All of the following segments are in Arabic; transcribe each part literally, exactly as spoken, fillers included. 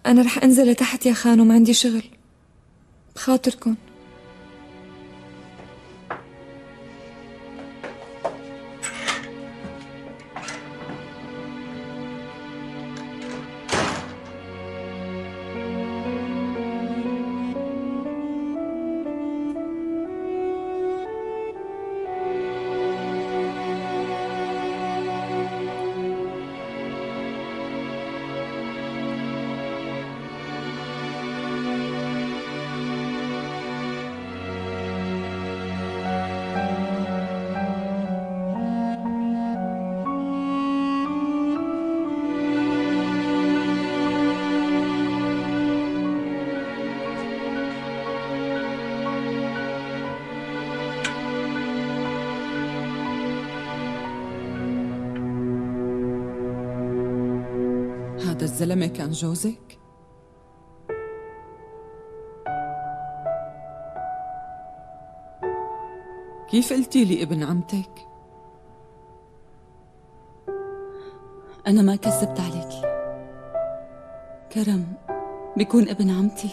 أنا رح أنزل لتحت يا خانم، عندي شغل. بخاطركن. هذا الزلمة كان جوزك؟ كيف قلتي لي ابن عمتك؟ أنا ما كذبت عليكي. كرم بيكون ابن عمتي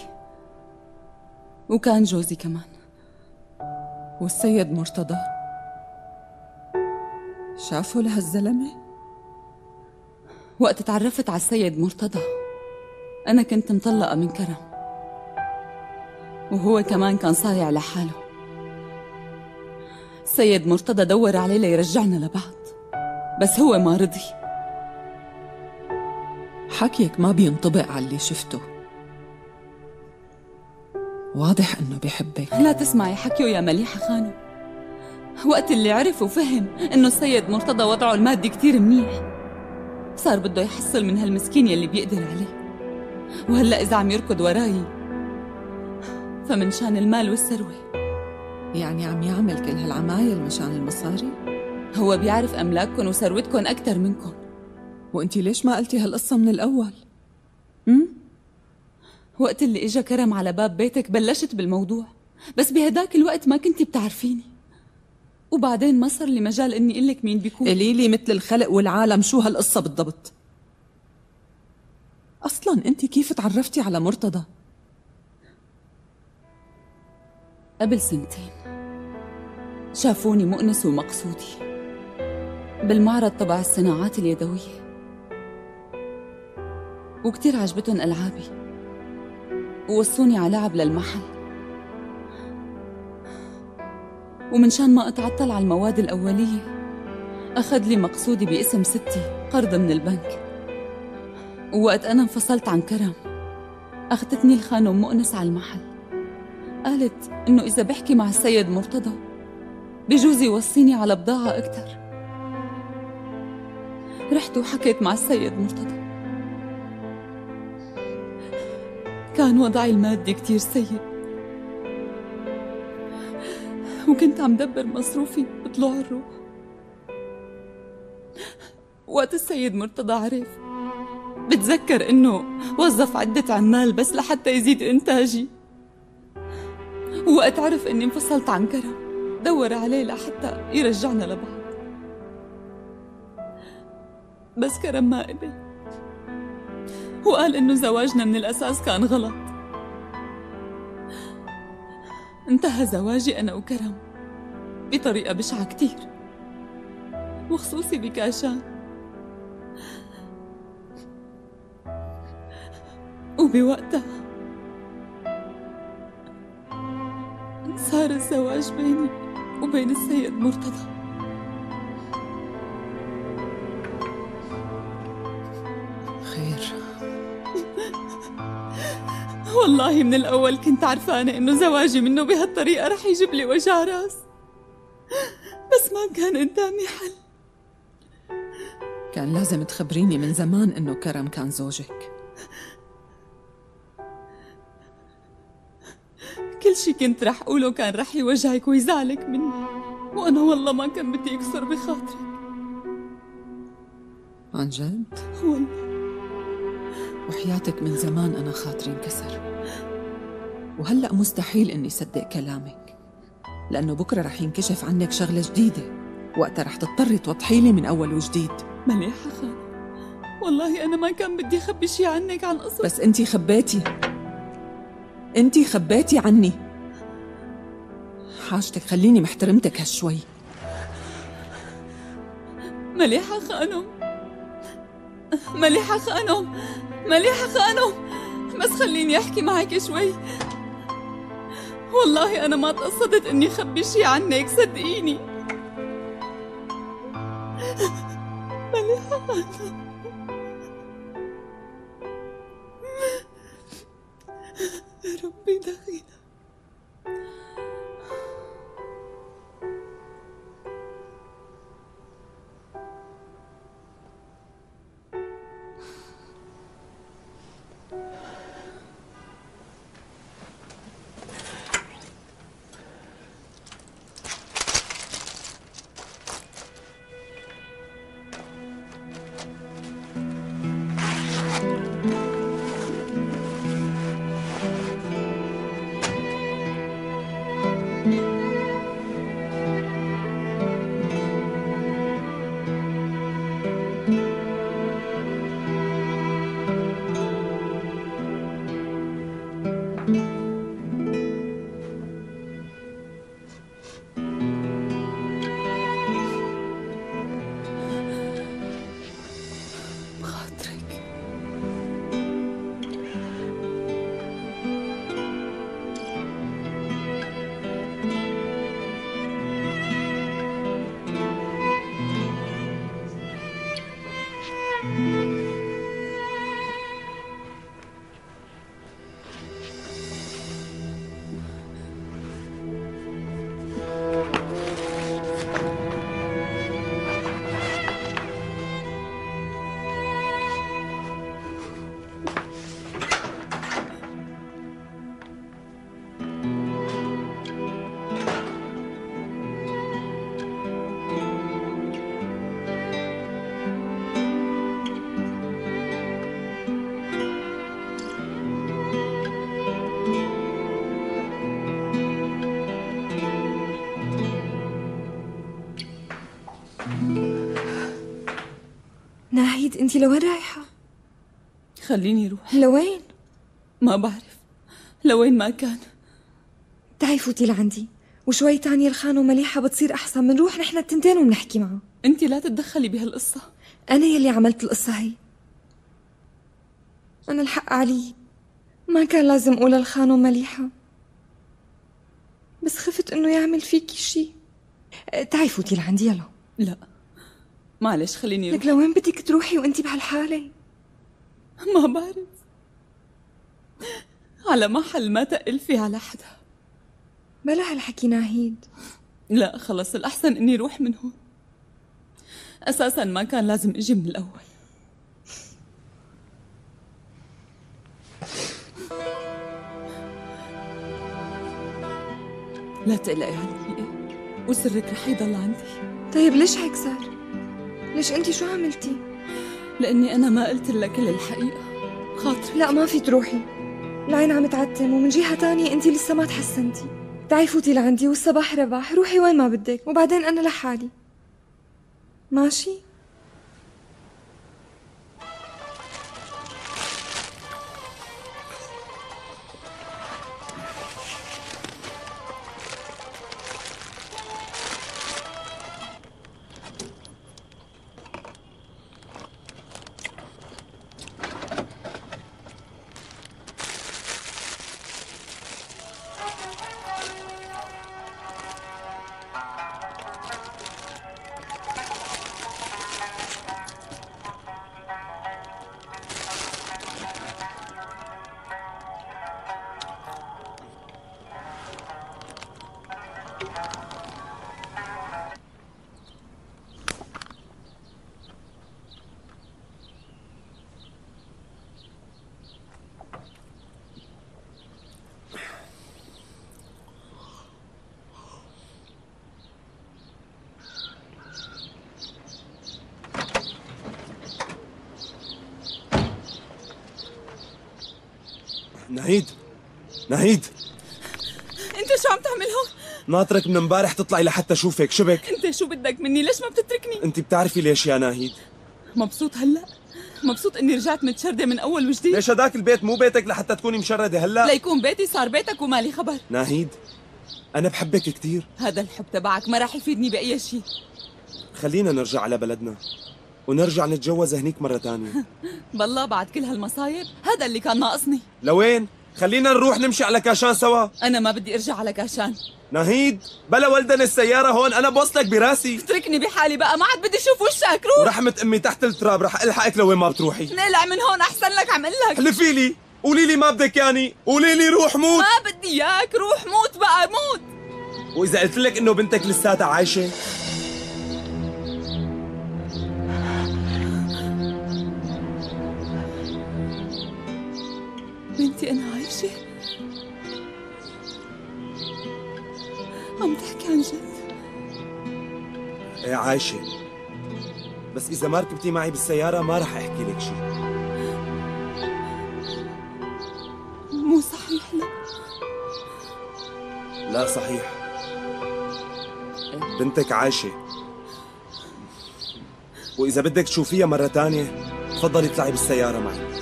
وكان جوزي كمان. والسيد مرتضى شافه لهالزلمة؟ وقت تعرفت على السيد مرتضى أنا كنت مطلقة من كرم، وهو كمان كان صايع لحاله. السيد مرتضى دور عليه ليرجعنا لبعض، بس هو ما رضي. حكيك ما بينطبق على اللي شفته. واضح انه بيحبك. لا تسمعي حكيه يا مليحة خانم. وقت اللي عرف وفهم انه السيد مرتضى وضعه المادي كتير منيح، صار بده يحصل من هالمسكين يلي بيقدر عليه. وهلأ إذا عم يركض وراي فمن شان المال والثروة. يعني عم يعمل كل هالعمايل مشان المصاري؟ هو بيعرف أملاككن وثروتكن أكتر منكن. وانتي ليش ما قلتي هالقصة من الأول؟ امم وقت اللي إجا كرم على باب بيتك بلشت بالموضوع، بس بهداك الوقت ما كنتي بتعرفيني، وبعدين ما صار لي مجال إني قلك مين بيكون. قليلي مثل الخلق والعالم شو هالقصة بالضبط؟ أصلاً أنت كيف تعرفتي على مرتضى؟ قبل سنتين شافوني مؤنس ومقصودي بالمعرض تبع الصناعات اليدوية، وكتير عجبتهم ألعابي ووصوني على لعب للمحل. ومن شان ما أتعطل على المواد الأولية أخذ لي مقصودي باسم ستي قرض من البنك. ووقت أنا انفصلت عن كرم أخذتني الخانم مؤنس على المحل، قالت إنه إذا بحكي مع السيد مرتضى بجوز يوصيني على بضاعة أكتر. رحت وحكيت مع السيد مرتضى. كان وضعي المادي كتير سيء، وكنت عم دبر مصروفي بطلوع الروح. وقت السيد مرتضى عرف، بتذكر إنه وظف عدة عمال بس لحتى يزيد إنتاجي. ووقت عرف إني انفصلت عن كرم دور عليه لحتى يرجعنا لبعض، بس كرم ما قبل وقال إنه زواجنا من الأساس كان غلط. انتهى زواجي أنا وكرم بطريقة بشعة كتير، وخصوصي بكاشان. وبوقتها صار الزواج بيني وبين السيد مرتضى. خير. والله من الأول كنت عرفانة إنه زواجي منه بهالطريقة رح يجيب لي وجع راس، بس ما كان قدامي حل. كان لازم تخبريني من زمان إنه كرم كان زوجك. كل شي كنت رح أقوله كان رح يوجعك ويزعلك مني، وأنا والله ما كان بدي أكسر بخاطرك. عن جد؟ والله. وحياتك من زمان أنا خاطري انكسر، وهلأ مستحيل إني صدق كلامك، لأنه بكرة رح ينكشف عنك شغلة جديدة، وقتها رح تضطري توضحي لي من أول وجديد. مليحة خالد، والله أنا ما كان بدي أخبي شي عنك عن قصة، بس أنتي خبيتي، أنتي خبيتي عني. حاجتك خليني محترمتك هالشوي. مليحة خانم، مليحة خانم، مليحة خانم، بس خليني أحكي معك شوي. والله أنا ما تقصدت إني خبي شي عنك، صدقيني. مليحة خانم، ربي دخيلة. ناهيد انتي لوين رايحة؟ خليني روح. لوين؟ ما بعرف لوين ما كان. تعي فوتي لعندي وشوي تاني الخان ومليحة بتصير أحسن، منروح نحن التنتين ومنحكي معه. انتي لا تتدخلي بهالقصة، أنا يلي عملت القصة هي. أنا الحق علي، ما كان لازم أقول الخان ومليحة، بس خفت إنه يعمل فيكي شي. تعي فوتي لعندي يلا. لا معلش خليني روح. لك لوين بدك تروحي وانتي بهالحالة؟ ما بعرف، على محل ما تقل فيه على حدا. بلا هالحكي ناهيد. لا خلص الأحسن إني روح من هون. أساسا ما كان لازم أجي من الأول. لا تقلقي علي، وسرك رح يضل عندي. طيب ليش هيك صار؟ ليش انتي شو عملتي؟ لأني أنا ما قلت لك كل الحقيقة خاطري. لا ما في تروحي، العين عم تعتم، ومن جهة تانية انتي لسه ما تحسنتي. تعي فوتي لعندي والصباح رباح، روحي وين ما بدك، وبعدين أنا لحالي ماشي؟ ناهيد ناهيد، انت شو عم تعمل هون؟ ناطرك من امبارح تطلعي لحتى اشوفك. شبك؟ انت شو بدك مني؟ ليش ما بتتركني؟ انت بتعرفي ليش يا ناهيد؟ مبسوط هلا؟ مبسوط اني رجعت متشردة من اول وجديد؟ ليش هداك البيت مو بيتك لحتى تكوني مشردة هلا؟ ليكون بيتي صار بيتك ومالي خبر. ناهيد أنا بحبك كتير. هذا الحب تبعك ما راح يفيدني بأي شيء. خلينا نرجع على بلدنا ونرجع نتجوز هنيك مرة تانية. بالله بعد كل هالمصايب هذا اللي كان ناقصني. لوين؟ خلينا نروح نمشي على كاشان سوا. أنا ما بدي أرجع على كاشان. ناهيد بلا ولدنا السيارة هون، أنا بوصلك براسي. اتركني بحالي بقى، ما عاد بدي أشوف وشك. روح. ورحمة أمي تحت التراب رح ألحقك لوين ما بتروحي. نقلع من هون أحسن لك، عم قلك. احلفي لي، قولي لي ما بدك ياني، قولي لي روح موت. ما بدي إياك، روح موت بقى موت. وإذا قلت لك إنه بنتك لساتها عايشة؟ بنتي أنا عايشة؟ عم تحكي عن جد؟ ايه عايشة، بس إذا ما ركبتي معي بالسيارة ما رح أحكي لك شيء. مو صحيح؟ لا لا صحيح، بنتك عايشة، وإذا بدك تشوفيها مرة تانية تفضلي اطلعي بالسيارة معي.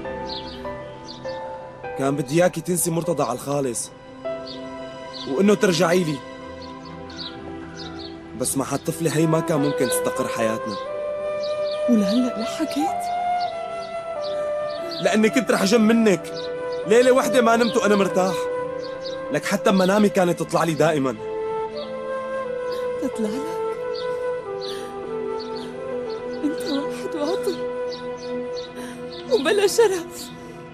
كان بدي إياكي تنسي مرتضى على الخالص وإنه ترجعي لي، بس مع هالطفلة هي ما كان ممكن تستقر حياتنا. ولهلا لا حكيت؟ لأني كنت رح أجم منك، ليلة وحدة ما نمت وأنا مرتاح، لك حتى منامي كانت تطلع لي دائما. تطلع لك؟ انت واحد واطي وبلا شرف.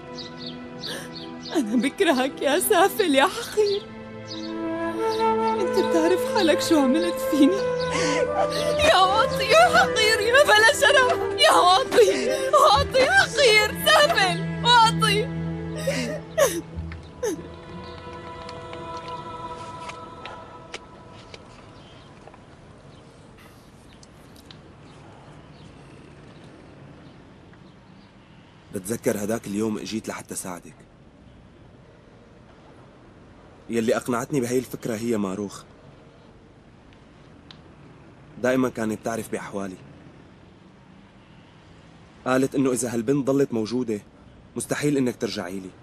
انا بكرهك يا سافل يا حقير. انت بتعرف حالك شو عملت فيني؟ يا واطي يا حقير يا بلا شرف، يا واطي واطي حقير سافل واطي. بتذكر هداك اليوم اجيت لحتى ساعدك. يلي اقنعتني بهي الفكرة هي ماروخ، دائما كانت بتعرف بأحوالي. قالت انه اذا هالبنت ضلت موجودة مستحيل انك ترجعي لي.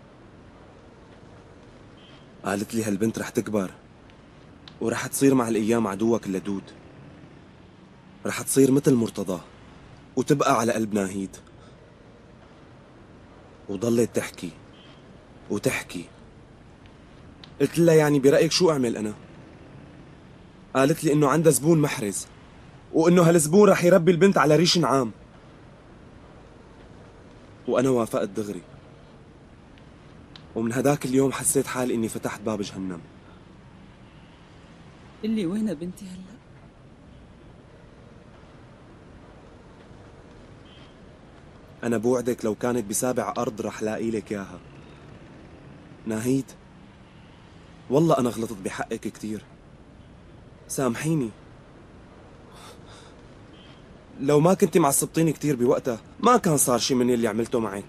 قالت لي هالبنت رح تكبر ورح تصير مع الايام عدوك اللدود، رح تصير مثل مرتضى وتبقى على قلب ناهيد. وضلت تحكي وتحكي. قلت لها يعني برأيك شو أعمل أنا؟ قالت لي إنه عندها زبون محرز وإنه هالزبون رح يربي البنت على ريش نعام. وأنا وافقت دغري، ومن هداك اليوم حسيت حالي إني فتحت باب جهنم. اللي وينها بنتي هلا؟ أنا بوعدك لو كانت بسابع أرض رح لاقي لك إياها. ناهيد والله أنا غلطت بحقك كتير، سامحيني. لو ما كنت معصبتيني كتير بوقتها ما كان صار شي من اللي عملته معك.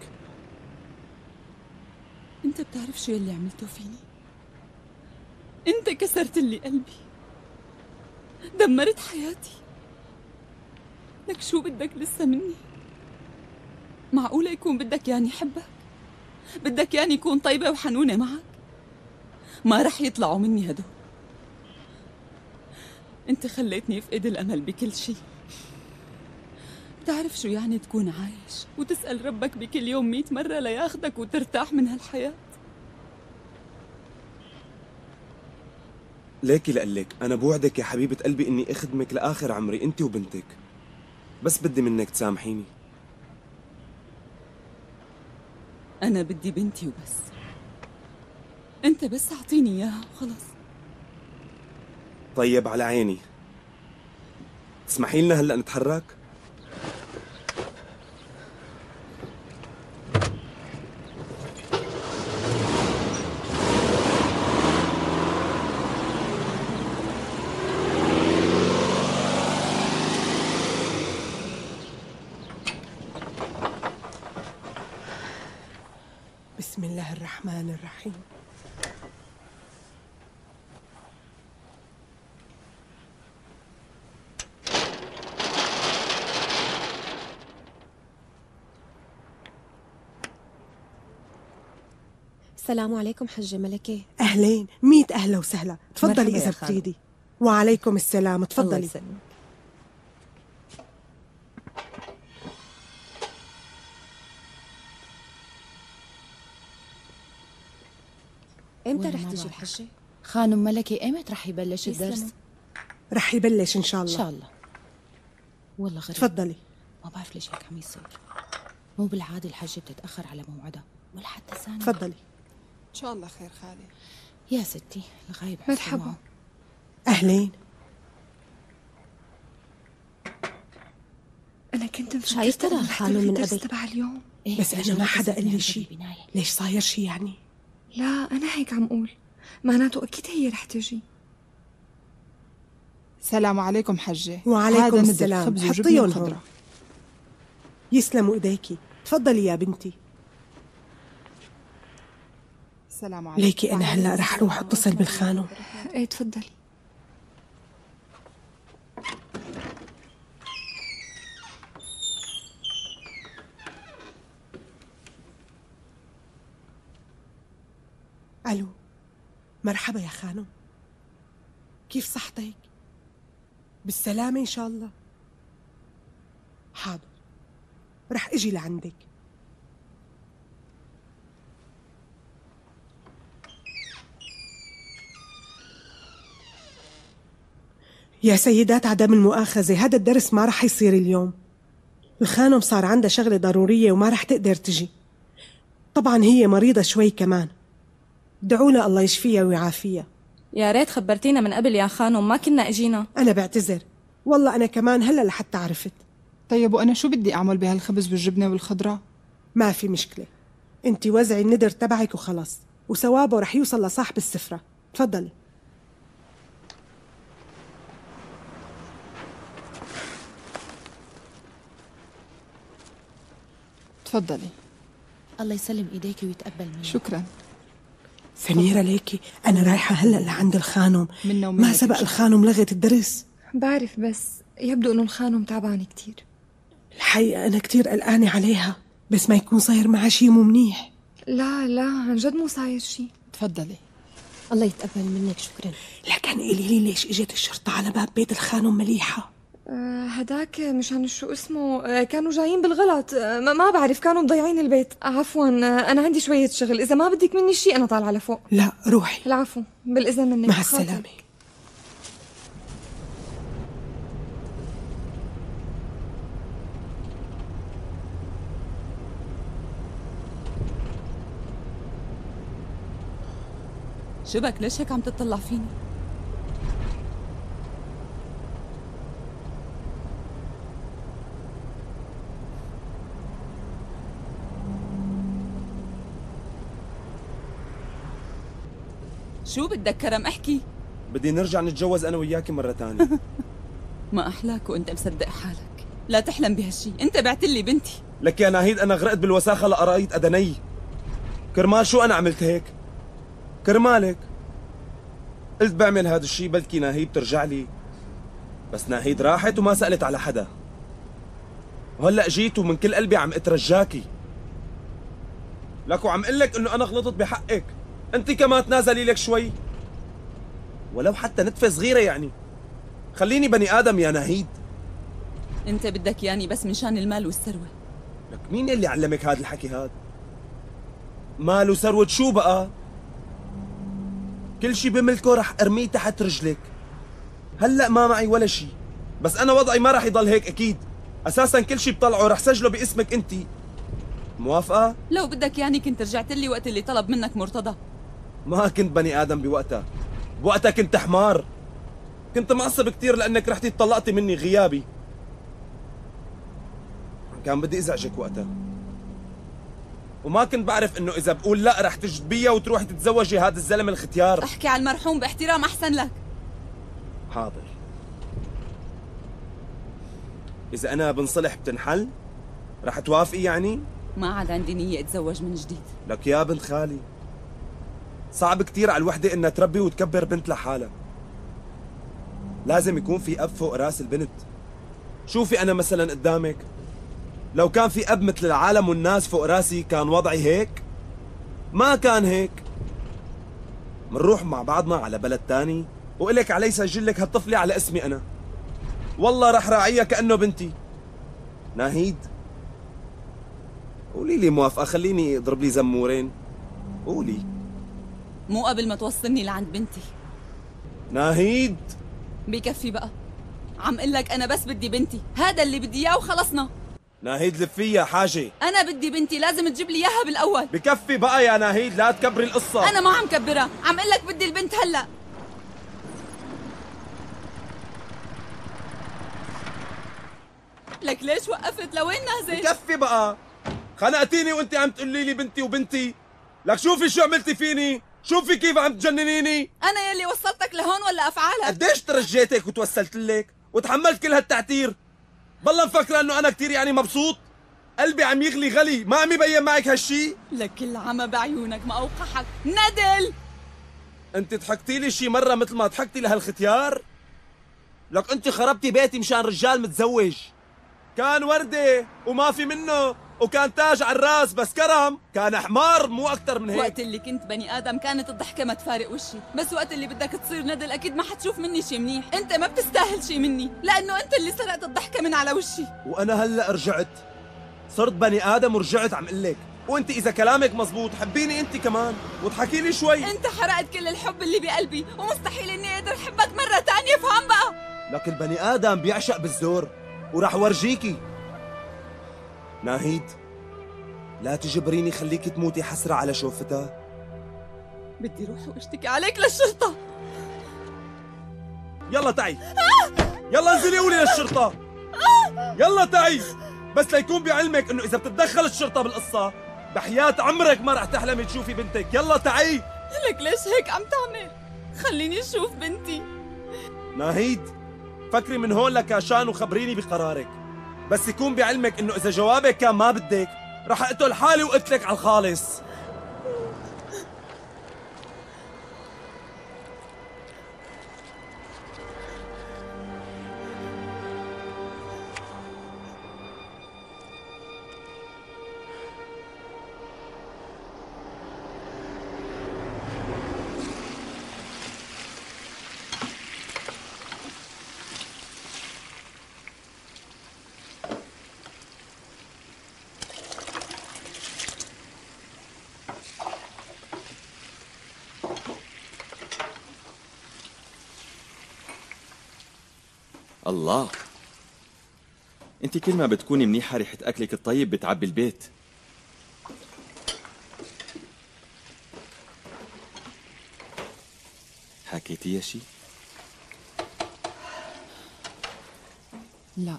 انت بتعرف شو اللي عملته فيني؟ انت كسرت لي قلبي، دمرت حياتي. لك شو بدك لسه مني؟ معقولة يكون بدك ياني حبك؟ بدك ياني يكون طيبة وحنونة معك؟ ما رح يطلعوا مني هدول. انت خليتني افقد الامل بكل شيء. بتعرف شو يعني تكون عايش وتسأل ربك بكل يوم مئة مرة لياخدك وترتاح من هالحياة؟ ليكي لقلك أنا بوعدك يا حبيبة قلبي إني أخدمك لآخر عمري أنت وبنتك، بس بدي منك تسامحيني. أنا بدي بنتي وبس. أنت بس أعطيني إياها وخلص. طيب على عيني، تسمحي لنا هلأ نتحرك؟ بسم الله الرحمن الرحيم. السلام عليكم حجة ملكة. أهلين، ميت أهلا وسهلا. تفضلي مرحبا يا إذا خالة. بتريدي. وعليكم السلام، الله تفضلي. يسلمك. إمتى وين رح ما تجي بعرف. الحجة؟ خانم ملكة ايمت رح يبلش الدرس؟ يسلموا. رح يبلش إن شاء ان الله. شاء الله. والله غريب، تفضلي. ما بعرف ليش هيك عم يصير. مو بالعادة الحجة بتتأخر على موعدها ولا حتى ثانية. تفضلي. إن شاء الله خير خالي. يا ستي الغايب حسن مرحبا. معه. أهلين. أنا كنت مفكرة شايفة إنه ترى رح خانم تروحي من الدرس قبل. تبع اليوم. إيه بس أنا ما حدا قال لي شيء. بالبناية. ليش صاير شيء يعني؟ لا أنا هيك عم أقول، معناته أكيد هي رح تجي. السلام عليكم حجة. وعليكم هذا ندى، السلام. خبز وجبنة حطيهم وخضرة. هون. يسلموا إيديكي. تفضلي يا بنتي. السلام عليكم. ليكي أنا هلأ رح أروح أتصل بالخانم. إيه تفضلي. ألو، مرحبا يا خانم. كيف صحتك؟ بالسلامة إن شاء الله. حاضر، رح أجي لعندك. يا سيدات عدم المؤاخذة، هذا الدرس ما رح يصير اليوم. الخانم صار عندها شغلة ضرورية وما رح تقدر تجي. طبعا هي مريضة شوي كمان. ادعوا لها الله يشفيها ويعافيها. يا ريت خبرتينا من قبل يا خانم، ما كنا اجينا. أنا بعتذر، والله أنا كمان هلا لحتى عرفت. طيب وأنا شو بدي أعمل بهالخبز والجبنة والخضرة؟ ما في مشكلة، أنت وزعي الندر تبعك وخلص، وثوابه رح يوصل لصاحب السفرة. تفضلي. تفضلي. الله يسلم ايديك ويتقبل منك. شكرا. سميرة ليكي، أنا رايحة هلا لعند الخانم. منا ما ومنك سبق شكراً. الخانم لغت الدرس. بعرف بس يبدو إنه الخانم تعبانة كتير. الحقيقة أنا كتير قلقانة عليها، بس ما يكون صاير معها شي مو منيح. لا لا عن جد مو صاير شي. تفضلي. الله يتقبل منك، شكرا. لكن قولي لي ليش اجت الشرطة على باب بيت الخانم مليحة؟ آه هداك مشان شو اسمه، آه كانوا جايين بالغلط. آه ما ما بعرف، كانوا مضيعين البيت. عفوا آه أنا عندي شوية شغل، إذا ما بدك مني شي أنا طالعة لفوق. لا روحي. العفو، بالإذن منك. مع خاطرك. السلامة. شبك ليش هيك عم تطلع فيني؟ شو بدك كرم احكي؟ بدي نرجع نتجوز أنا وياكي مرة تانية. ما أحلاك وأنت مصدق حالك. لا تحلم بهالشي، أنت بعت لي بنتي. لك يا ناهيد أنا غرقت بالوساخة لقراية أدني. كرمال شو أنا عملت هيك؟ كرمالك قلت بعمل هذا الشي بلكي ناهيد ترجع لي، بس ناهيد راحت وما سألت على حدا. وهلأ جيت ومن كل قلبي عم اترجاكي. لك وعم قلك إنه أنا غلطت بحقك، أنت كمان تنازلي لك شوي، ولو حتى نتفة صغيرة يعني. خليني بني آدم يا ناهيد. أنت بدك ياني بس من شان المال والثروة. لك مين اللي علمك هذا الحكي هاد؟ مال وثروة شو بقى؟ كل شي بملكه رح ارميه تحت رجلك. هلأ ما معي ولا شي، بس أنا وضعي ما رح يضل هيك أكيد. أساساً كل شي بطلعه رح سجله باسمك أنت. موافقة؟ لو بدك ياني كنت رجعت لي وقت اللي طلب منك مرتضى. ما كنت بني آدم بوقتها، بوقتها كنت حمار. كنت معصب كتير لأنك رحتي طلقتي مني غيابي. كان بدي ازعجك وقتها، وما كنت بعرف انه اذا بقول لا رح تجذبيها وتروحي تتزوجي هذا الزلمه الختيار. احكي على المرحوم باحترام احسن لك. حاضر. اذا انا بنصلح بتنحل رح توافقي يعني؟ ما عاد عندي نية اتزوج من جديد. لك يا بنت خالي، صعب كتير على الوحدة انها تربي وتكبر بنت لحالها. لازم يكون في اب فوق راس البنت. شوفي انا مثلا قدامك، لو كان في اب مثل العالم والناس فوق راسي كان وضعي هيك؟ ما كان هيك. منروح مع بعضنا على بلد تاني وإلك علي سجلك هالطفلة على اسمي أنا. والله رح راعيها كأنه بنتي. ناهيد قولي لي موافقة، خليني اضرب لي زمورين. قولي. مو قبل ما توصلني لعند بنتي. ناهيد بكفي بقى، عم قل لك انا بس بدي بنتي، هذا اللي بدي اياه وخلصنا. ناهيد لفيها حاجة. انا بدي بنتي، لازم تجيب لي اياها بالاول. بكفي بقى يا ناهيد، لا تكبري القصة. انا ما عم كبرها، عم قل لك بدي البنت هلا. لك ليش وقفت؟ لوين نازل؟ بكفي بقى، خنقتيني وانت عم تقولي لي بنتي وبنتي. لك شوفي شو عملتي فيني، شوفي كيف عم تجننيني. انا يلي وصلتك لهون ولا افعالك؟ قديش ترجيتك وتوسلت لك وتحملت كل هالتعتير؟ بالله مفكرة انه انا كتير يعني مبسوط؟ قلبي عم يغلي غلي، ما عم يبين معك هالشي؟ لك العمى بعيونك ما اوقحك. ندل انت ضحكتي لي شي مرة مثل ما ضحكتي لهالختيار؟ لك انت خربتي بيتي مشان رجال متزوج. كان وردة وما في منه، وكان تاج على الراس بس كرم، كان حمار مو أكتر من هيك. وقت اللي كنت بني آدم كانت الضحكة ما تفارق وشي، بس وقت اللي بدك تصير ندل أكيد ما حتشوف مني شي منيح. أنت ما بتستاهل شي مني، لأنه أنت اللي سرقت الضحكة من على وشي. وأنا هلأ رجعت صرت بني آدم ورجعت عم قلك، وأنت إذا كلامك مزبوط حبيني أنت كمان وضحكي لي شوي. أنت حرقت كل الحب اللي بقلبي، ومستحيل إني أقدر أحبك مرة تانية، فهم بقى. لك البني آدم بيعشق بالزور، وراح ورجيكي. ناهيد لا تجبريني خليك تموتي حسرة على شوفتها. بدي روح واشتكي عليك للشرطة. يلا تعي، يلا انزلي قولي للشرطة. يلا تعي، بس ليكون بعلمك انه اذا بتتدخل الشرطة بالقصة بحياة عمرك ما رح تحلمي تشوفي بنتك. يلا تعي. لك ليش هيك عم تعمل؟ خليني اشوف بنتي. ناهيد فكري من هون لكاشان وخبريني بقرارك، بس يكون بعلمك انه اذا جوابك كان ما بدك رح اقتل حالي وقتلك على الخالص. الله، انت كل ما بتكوني منيحة ريحة اكلك الطيب بتعبي البيت. حكيتي يا شي؟ لا.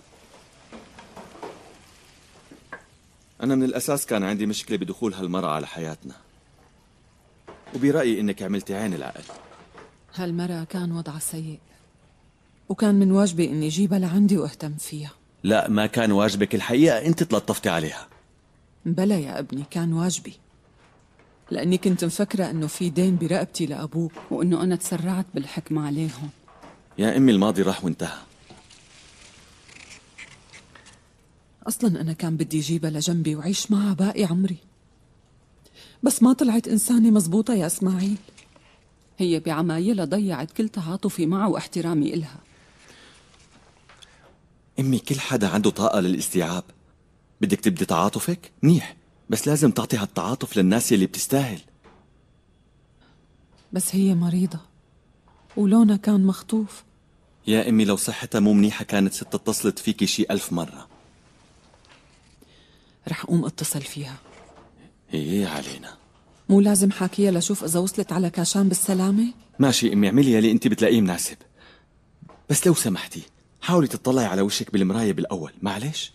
انا من الاساس كان عندي مشكلة بدخول هالمرأة على حياتنا، وبرأيي انك عملتي عين العقل. هالمرأة كان وضعها سيء، وكان من واجبي اني اجيبها لعندي واهتم فيها. لا، ما كان واجبك، الحقيقة انت تلطفتي عليها. بلا يا ابني، كان واجبي، لاني كنت مفكرة انه في دين برقبتي لابوك، وانه انا تسرعت بالحكم عليهم. يا امي الماضي راح وانتهى. اصلا انا كان بدي اجيبها لجنبي وعيش معها باقي عمري، بس ما طلعت انسانة مزبوطة يا اسماعيل. هي بعمايلها ضيعت كل تعاطفي معها واحترامي إلها. امي كل حدا عنده طاقة للاستيعاب. بدك تبدي تعاطفك؟ منيح، بس لازم تعطي هالتعاطف للناس اللي بتستاهل. بس هي مريضة ولونها كان مخطوف. يا امي لو صحتها مو منيحة كانت ست اتصلت فيكي شي ألف مرة. رح قوم اتصل فيها. ايه علينا. مو لازم حاكيها لشوف اذا وصلت على كاشان بالسلامة؟ ماشي امي، اعملي يلي انت بتلاقيه مناسب، بس لو سمحتي حاولي تطلعي على وشك بالمراية بالاول، معلش.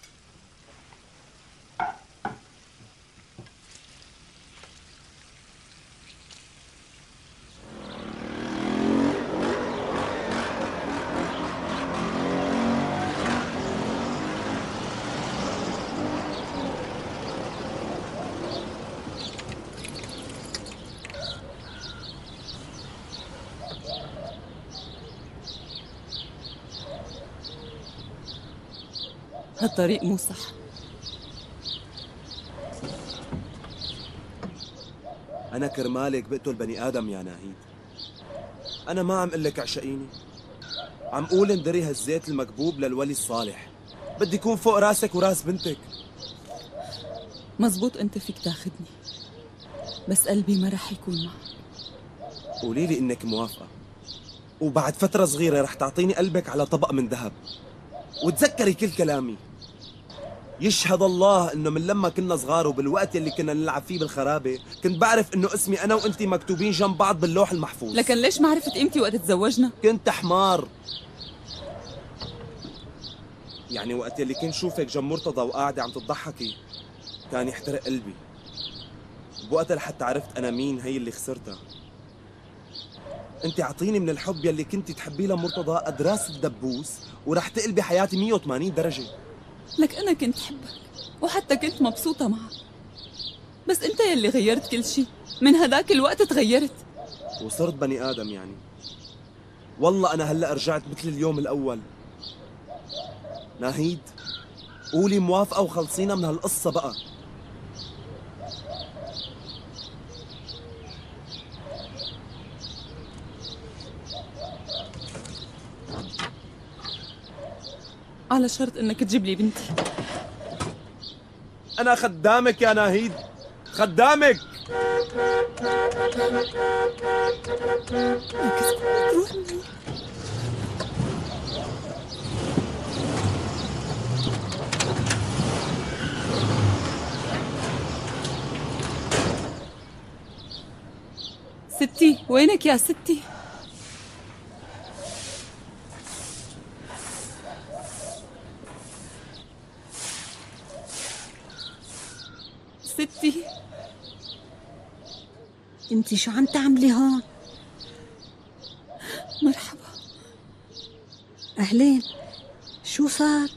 هالطريق مو صح. أنا كرمالك بقتل بني آدم يا ناهيد. أنا ما عم قلك اعشقيني، عم قول اندري هالزيت المكبوب للولي الصالح. بدي يكون فوق راسك وراس بنتك. مزبوط انت فيك تاخدني، بس قلبي ما رح يكون معك. قولي لي إنك موافقة، وبعد فترة صغيرة رح تعطيني قلبك على طبق من ذهب. وتذكري كل كلامي. يشهد الله إنه من لما كنا صغار وبالوقت اللي كنا نلعب فيه بالخرابة كنت بعرف إنه اسمي أنا وإنتي مكتوبين جنب بعض باللوح المحفوظ. لكن ليش ما عرفت قيمتي وقت تزوجنا؟ كنت حمار. يعني وقت اللي كنت شوفك جنب مرتضى وقاعدة عم تضحكي كان يحترق قلبي. بوقتها لحتى عرفت أنا مين هي اللي خسرتها. انت اعطيني من الحب يلي كنتي تحبيه لمرتضى قد راس الدبوس ورح تقلبي حياتي مية وثمانين درجة. لك أنا كنت حبك وحتى كنت مبسوطة معك، بس أنت يلي غيرت كل شيء. من هداك الوقت تغيرت وصرت بني آدم يعني. والله أنا هلأ رجعت مثل اليوم الأول. ناهيد قولي موافقة وخلصينا من هالقصة بقى. على شرط انك تجيب لي بنتي. أنا خدامك يا ناهيد، خدامك. ستي وينك يا ستي؟ ستي انتي شو عم تعملي هون؟ مرحبا. اهلين. شو صار؟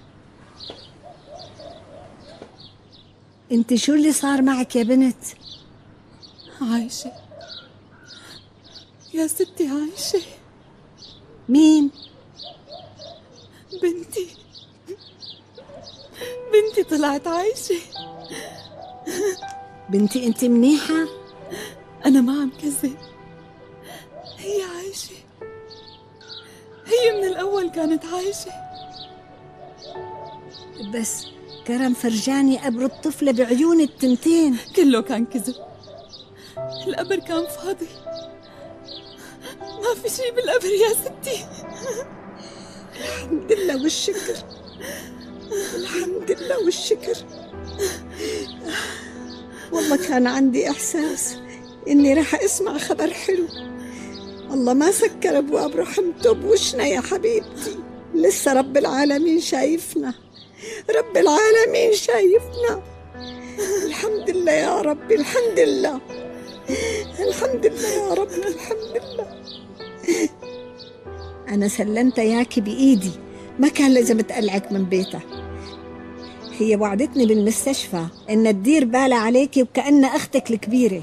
انتي شو اللي صار معك يا بنت؟ عايشة يا ستي، عايشة. مين؟ بنتي بنتي طلعت عايشة. بنتي انتي منيحة؟ أنا ما عم كذب، هي عايشة. هي من الأول كانت عايشة. بس كرم فرجاني قبر الطفلة بعيون التنتين. كله كان كذب، القبر كان فاضي، ما في شي بالقبر يا ستي. الحمد لله والشكر، الحمد لله والشكر. والله كان عندي إحساس إني راح أسمع خبر حلو. الله ما سكر أبواب رحمته بوشنا يا حبيبتي. لسه رب العالمين شايفنا، رب العالمين شايفنا. الحمد لله يا ربي، الحمد لله، الحمد لله يا رب، الحمد لله. أنا سلمت ياكي بإيدي، ما كان لازم تقلعك من بيتها. هي وعدتني بالمستشفى إن تدير بالها عليكي وكأن أختك الكبيرة.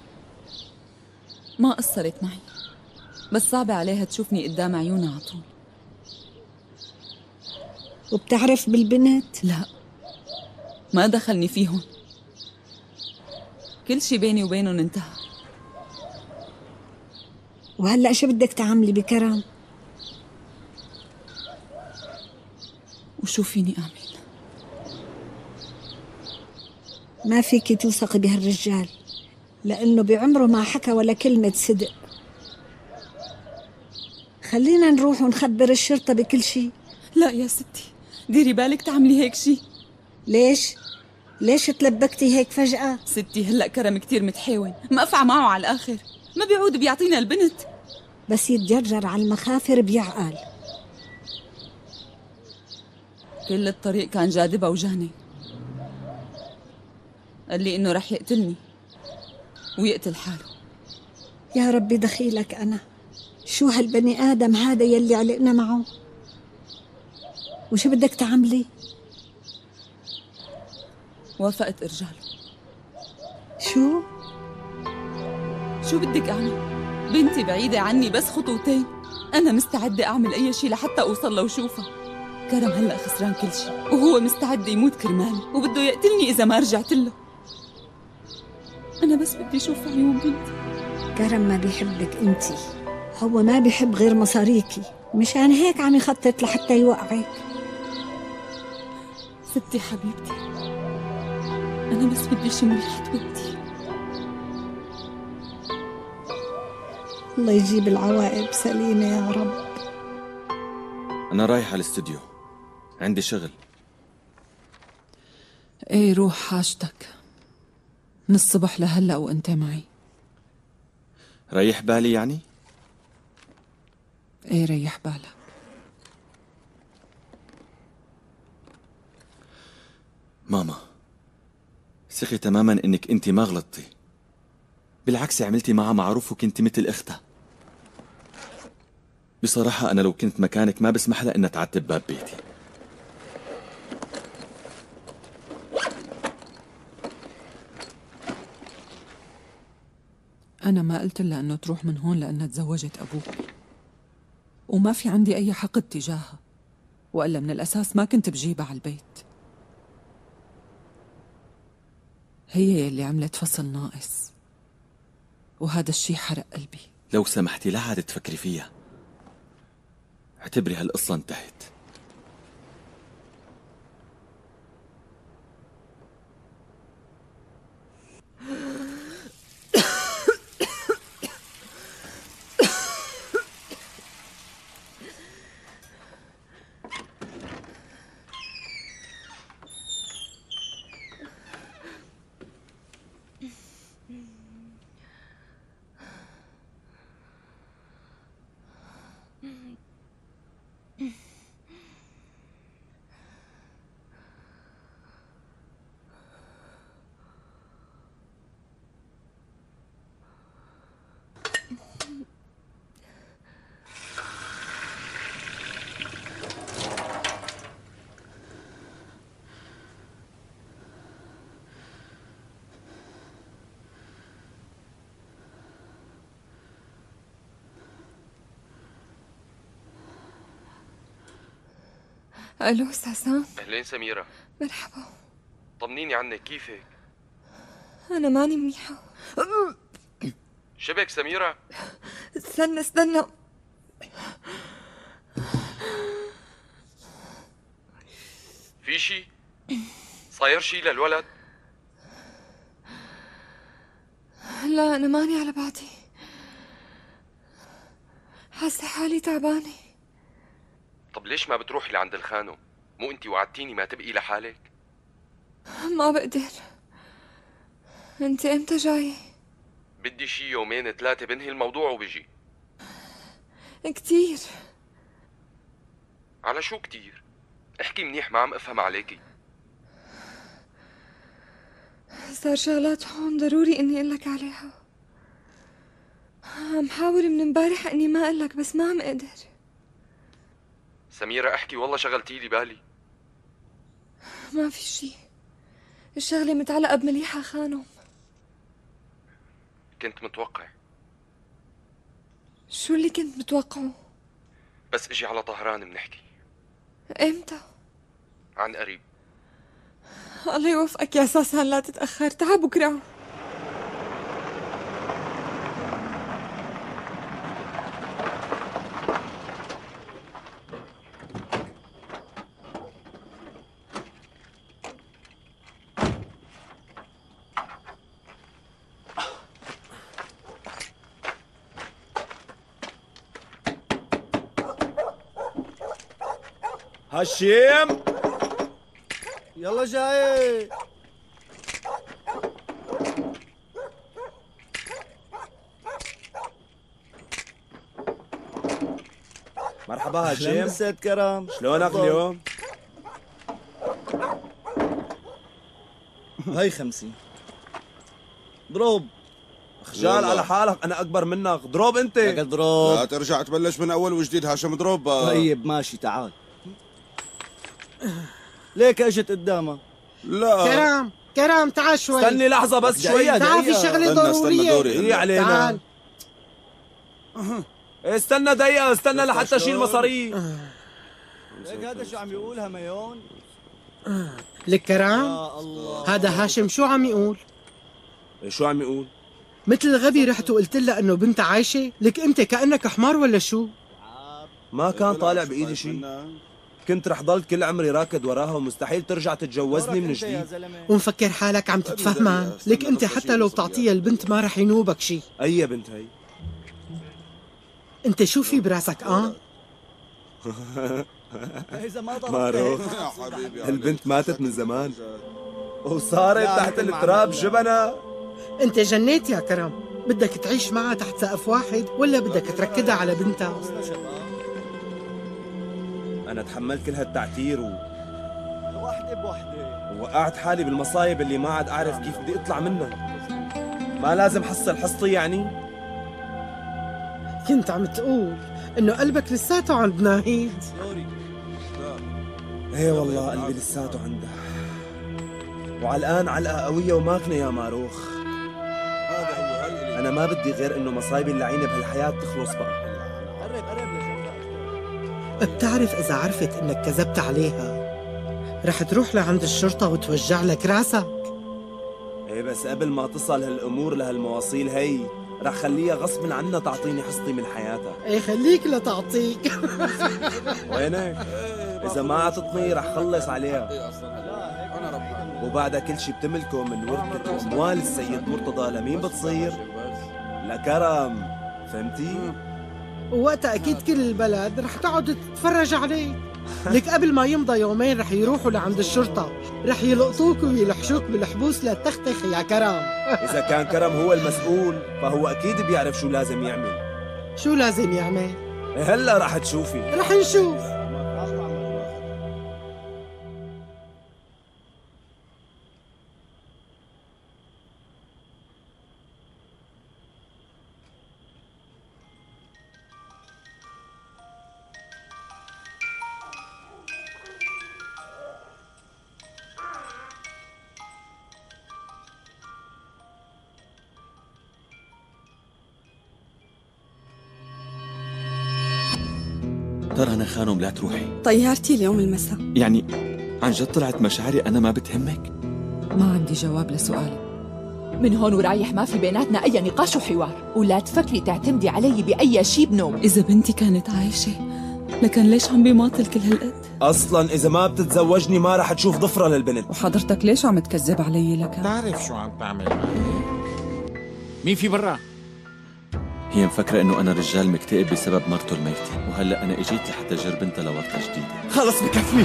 ما قصرت معي، بس صعبة عليها تشوفني قدام عيونها على طول. وبتعرف بالبنت؟ لا، ما دخلني فيهم، كل شي بيني وبينهم انتهى. وهلأ شو بدك تعملي بكرم؟ وشو فيني أعمل؟ ما فيكي توثقي بهالرجال، لأنه بعمره ما حكى ولا كلمة صدق. خلينا نروح ونخبر الشرطة بكل شيء. لا يا ستي، ديري بالك تعملي هيك شيء. ليش؟ ليش تلبكتي هيك فجأة؟ ستي هلأ كرم كتير متحاون، مقفعة معه على الآخر، ما بيعود بيعطينا البنت. بس يتجرجر على المخافر بيعقل. كل الطريق كان جاذبة وجهني، قال لي إنه رح يقتلني ويقتل حاله. يا ربي دخيلك أنا، شو هالبني آدم هذا يلي علقنا معه؟ وشو بدك تعملي؟ وافقت إرجاله. شو؟ شو بدك أعمل؟ بنتي بعيدة عني بس خطوتين، أنا مستعدة أعمل أي شيء لحتى أوصل له وشوفها. كرم هلأ خسران كل شيء، وهو مستعد يموت كرمالي، وبده يقتلني إذا ما رجعت له. أنا بس بدي أشوف عيون بنتي. كرم ما بيحبك انتي، هو ما بيحب غير مصاريكي، مشان هيك عم يخطط لحتى يوقعك. ستي حبيبتي، أنا بس بدي شم ريحة بنتي. الله يجيب العواقب سليمة يا رب. أنا رايح على الاستوديو، عندي شغل. ايه روح حاجتك، من الصبح لهلأ وانت معي. ريح بالي يعني؟ ايه ريح بالك. ماما، ثقي تماما انك انت ما غلطتي، بالعكس عملتي معها معروف وكنت مثل اختها. بصراحة أنا لو كنت مكانك ما بسمح لها إنها تعتب باب بيتي. أنا ما قلت لها إنه تروح من هون لأنها تزوجت أبوك، وما في عندي أي حقد تجاهها، وإلا من الأساس ما كنت بجيبها على البيت. هي يلي عملت فصل ناقص، وهذا الشي حرق قلبي. لو سمحتي لا عاد تفكري فيها، اعتبري هالقصة انتهت. الو استاذ سام. اهلين سميرة. مرحبا. طمنيني عنك، كيفك؟ انا ماني منيحة. شبك سميرة؟ استنى استنى في شي؟ صاير شي للولد؟ لا انا ماني على بعضي، حاسة حالي تعبانة. طب ليش ما بتروحي لعند الخانم؟ مو انتي وعدتيني ما تبقي لحالك؟ ما بقدر. انت امتى جاي؟ بدي شي يومين ثلاثة بنهي الموضوع وبجي. كتير. على شو كتير؟ احكي منيح، ما عم افهم عليكي. صار شغلات هون ضروري اني اقلك عليها. عم حاول من امبارح اني ما اقلك بس ما عم اقدر. سميرة احكي، والله شغلتي لي بالي. ما في شي، الشغلة متعلقة بمليحة خانم. كنت متوقع. شو اللي كنت متوقعه؟ بس اجي على طهران بنحكي. امتى؟ عن قريب. الله يوفقك يا ساسان، لا تتأخر، تعال بكرة. هشيم يلا جاي. مرحبا هشيم. مساء كرم، شلونك اليوم؟ هاي خمسين. ضروب. خجال على حالك، انا اكبر منك، ضروب انت. لك ضروب. لا ترجع تبلش من اول وجديد هاشم، ضروب. طيب ماشي تعال. ليك اجت قدامها. لا كرم كرم تعال شوي. استني لحظة بس شوي. تعال في شغلة ضرورية. هي علينا. تعال. استنى دقيقة، استنى لحتى اشيل مصاري. ليك هذا شو عم يقول هميون؟ لك كرم؟ يا الله. هذا هاشم شو عم يقول؟ شو عم يقول؟ مثل الغبي رحت وقلت لها انه بنتها عايشه؟ لك انت كانك حمار ولا شو؟ ما كان طالع بايدي شيء. كنت رح ضل كل عمري راكد وراها ومستحيل ترجع تتجوزني من جديد. ومفكر حالك عم تتفهمها؟ لك انت حتى لو بتعطيها البنت ما رح ينوبك شيء. اي بنت هي؟ انت شو في براسك اه؟ ماروخ البنت ماتت من زمان وصارت تحت التراب جبنة. انت جنيت يا كرم. بدك تعيش معها تحت سقف واحد ولا بدك تركدها على بنتها؟ انا تحملت كل هالتعتير و... وحده بوحده ووقعت حالي بالمصايب اللي ما عاد اعرف كيف بدي اطلع منها. ما لازم حصل حصتي يعني؟ كنت عم تقول انه قلبك لساته عند ناهيد. ايه والله قلبي لساته عندها، وعلى الان علقه قويه وماكنه يا ماروخ. انا ما بدي غير انه مصايبي اللعينه بهالحياه تخلص بقى. بتعرف اذا عرفت انك كذبت عليها رح تروح لعند الشرطه وتوجع لك راسك. ايه بس قبل ما تصل هالامور لهالمواصيل هي رح خليها غصب عنها تعطيني حصتي من حياتها. ايه خليك لتعطيك. وينك؟ اذا ما عطتني رح خلص عليها. وبعدها كل شي بتملكه من ورثة واموال السيد مرتضى لمين بتصير؟ لكرم، فهمتي؟ ووقتها اكيد كل البلد رح تقعد تتفرج عليك. لك قبل ما يمضى يومين رح يروحوا لعند الشرطة، رح يلقطوك ويلحشوك بالحبوس لتختخ يا كرم. إذا كان كرم هو المسؤول فهو أكيد بيعرف شو لازم يعمل. شو لازم يعمل؟ هلا رح تشوفي. رح نشوف. ترى أنا خانم لا تروحي. طيارتي اليوم المساء. يعني عن جد طلعت مشاعري أنا ما بتهمك؟ ما عندي جواب لسؤالي. من هون ورايح ما في بيناتنا أي نقاش وحوار، ولا تفكري تعتمدي علي بأي شي بنوم. إذا بنتي كانت عايشة لكن ليش عم بيماطل كل هالقد؟ أصلاً إذا ما بتتزوجني ما رح تشوف ضفرة للبنت. وحضرتك ليش عم تكذب علي لك؟ بتعرف شو عم تعمل معي؟ مين في برا؟ هي مفكرة إنه أنا رجال مكتئب بسبب مرته الميتة، وهلأ أنا إجيت لحتى أجر بنتها لورطة جديدة. خلص بكفي.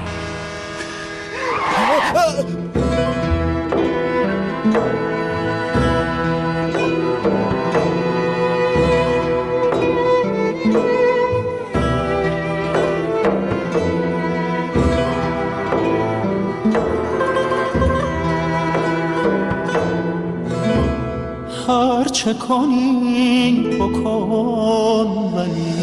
هر چه کنی بکن ولی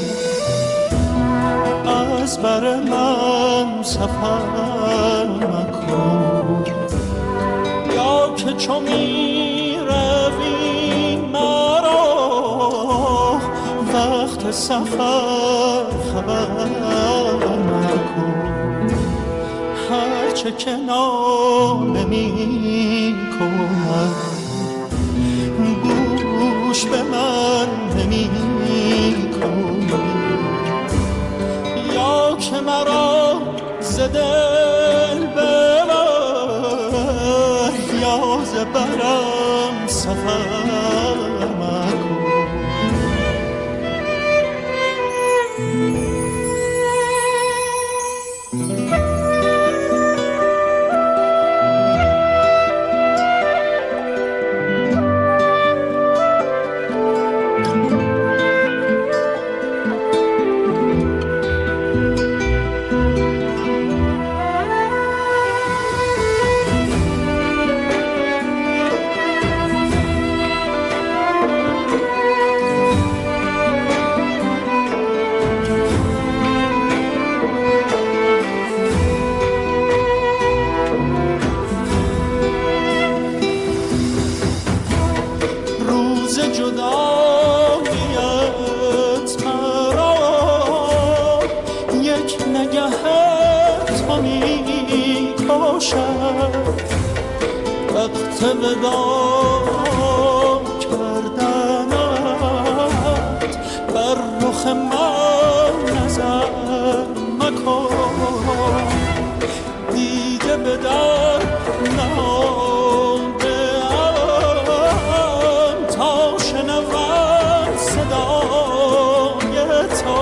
از بر من سفر مکن، یا که چو می روی مرا وقت سفر خبر مکن. هر چه که نام می کنم گوش به من نمی کنی، یا که مرا ز دل ببر یا ز برم سفر مکن. وقت وداع به در نهاده‌ام تا شنوم صدای تو.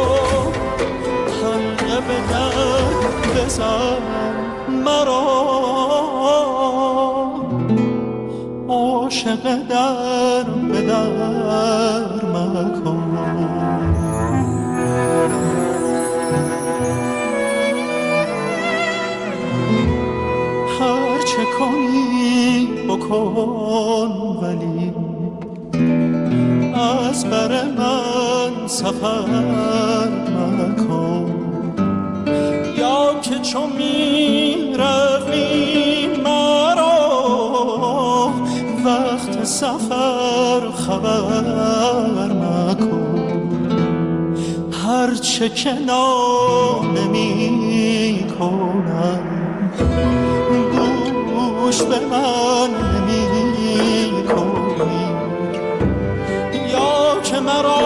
حلقه به در بزن مرا، عاشق در به در مکن. هر چه کنی بکن ولی از بر من سفر مکن. یا که چون می روی مرا وقت سفر خبر مکن. هر چه که نمی کنم گوش به من نمی کنی. یا که مرا